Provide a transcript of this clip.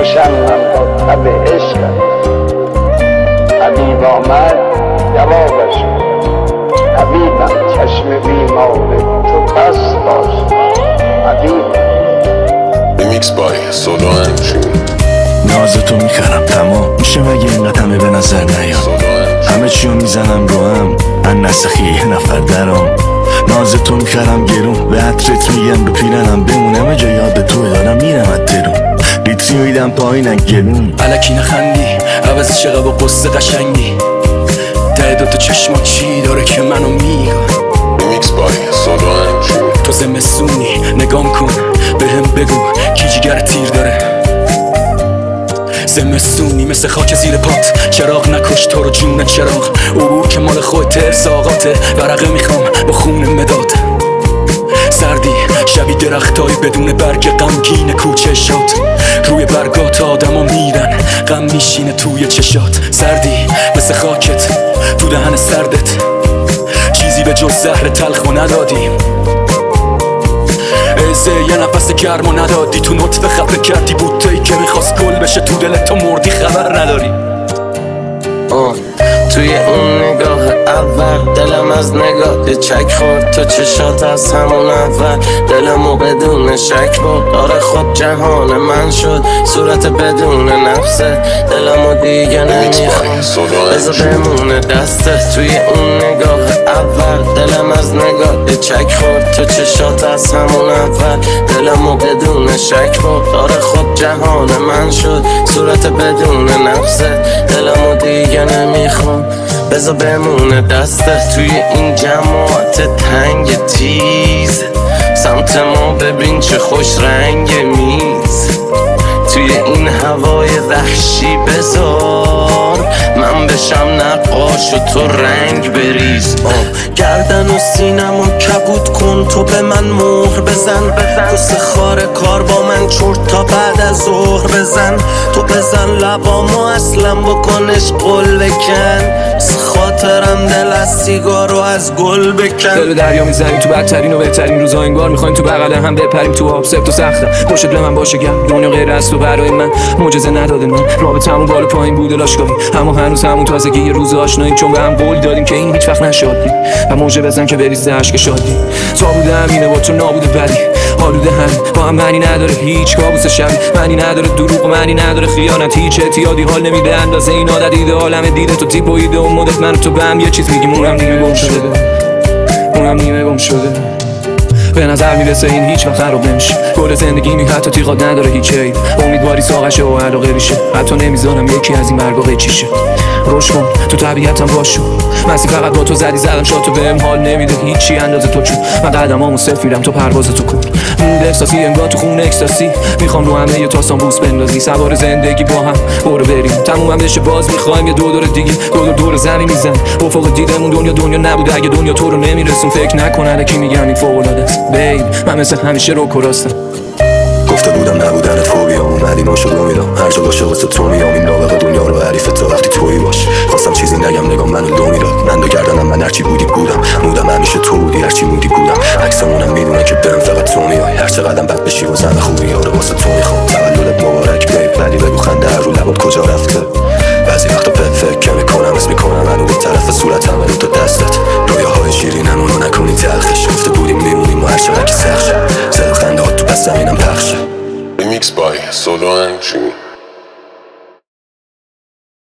روشنم با تب عشقت. حبیب آمد جوابش حبیبم چشم بیمار تو بس باش حبیبم. Remix by Solo and نازتو میخرم تمام میشه مگه اینقدر همه به نظر نیام. همه چیو میزنم رو هم ان نسخی یه نفر درام. نازتو میخرم گرون به عطرت میگم به پیرنم بمونه همه جا یاد توی دارم میرم از درون. لیتری میدم پایینن گلون علکی نخندی عوض چقدر با قصه قشنگی. ته دوتا چشما چی داره که منو میگه. Remix by Solo and تو زمستونی نگام کن بهم بگو کی جیگر تیر داره. زمستونی مثل خاک زیر پات چراغ نکش تو رو جون چراغ. عبور که مال خودت ارزاقاته ورقه میخوام با خون مداد. سردی شبی درختای بدون برگ غمگین کوچه شد. روی برگات آدما میرن غم میشینه توی چشات. سردی مثل خاکت تو دهن سردت چیزی به جز زهر تلخو ندادیم. ایزه یه نفس گرمو ندادی تو نطفه خفه کردی بوتهی که میخواست گل بشه تو دلت تو مردی خبر نداری. توی اون نگاه اول دلم از نگاه چک خورد تو چشات از همون اول. دلمو بدون شک برد آره خود جهان من شد صورت بدون نفسه. دلمو دیگه نمیخوام بذار بمونه دستت. توی اون نگاه اول دلم از نگاه چک خورد تو چشات از همون اول. دلمو بدون شک برد آره خود جهان من شد صورت بدون نفسه. دلمو دیگه نمیخوام بذار بمونه دستت. توی این جماعت تنگ تیز سمت ما ببین چه خوش رنگ میز. توی این هوای وحشی بذار من بشم نقاش و تو رنگ بریز. گردن و سینم و کبود کن تو به من مهر بزن. تو سخار کار با من چرت تا بعد از ظهر بزن. تو بزن لبامو اصلا بکنش قل بکن. خاطرم دل از سیگار و از گل بکن. دل دریا میزنیم تو بدترین و بهترین روزا انگار میخوایم تو بغل هم بپریم تو آب. سفت و سخته پشت به من باشه گرم دنیا غیر از تو برای من معجزه نداده من. رابطمون بالا پایین بوده لاشگاهی اما هنوز همون تازگی یه روز آشناییم. چون به هم قول دادیم که این هیچ وقت نشدیم و موجه بزن که بریزه عشق شادی. تا بوده همینه با تو نابوده بدی آلوده هم با هم معنی نداره هیچ کابوس شبی. معنی نداره دروغ و معنی نداره خیانت. هیچ اعتیادی حال نمیده اندازه این عادت دیده عالم دیده تو تیپ و ایده و مدت من و تو به هم یه چیز میگیم اونم نیمه گم شده. اونم نیمه گم شده. به نظر میرسه این هیچ وقت خراب نمیشه. گل زندگی می حتی تیغات نداره هیچ عیب. امیدواری ساقشه و علاقه ریشه. حتی نمیذارم یکی از این برگا قیچیشه. روش کن تو طبیعتم باشو مسیح فقط با تو زدی زدم شاتو بهم حال نمیده هیچی اندازه تو چون من قدمامو صفر میرم تو پرواز تو کن. مود احساسی انگار تو خون اکستاسی. میخوام رو همه یه تاستان بوس بندازی. سوار زندگی با هم برو بریم تمومم بشه باز میخوایم یه دور دیگه دور زمین میزن. افق دیدمون دنیا نبوده اگه دنیا تو رو نمیرسون. فکر نکن الکی میگم این فوق العاده است بیب. من مثل همیشه رو کراستم. گفته بودم نبودن فوبیا اومدی ناشد و میرم هر جا باشه واسه تو میام. این نابغه دنیا رو حریف تا وقتی تویی باش. خواستم چیزی نگم نگام منو دو میداد. من دو گردنم من هرچی بودی بودم. مودم همیشه تو بودی هرچی بودی بودم. عکسمونم میدونن که برم فقط تو میای. هر چه قدم بد بشی و زن خوبی ها رو واسه تو میخوام. تولدت مبارک بیب ولی بگو خنده هر رو لبات کجا رفته. بعضی وقتا فکر میکنم اسم میکنم منو به طرف صورتم منو تو دستت. رویاهای شیرینمونو نکنی تلخش. گفته بودیم میمونیم و هر چقدر که سخت شه. زد و خنده ها تو بس زمینم پخشه. Remix by Solo and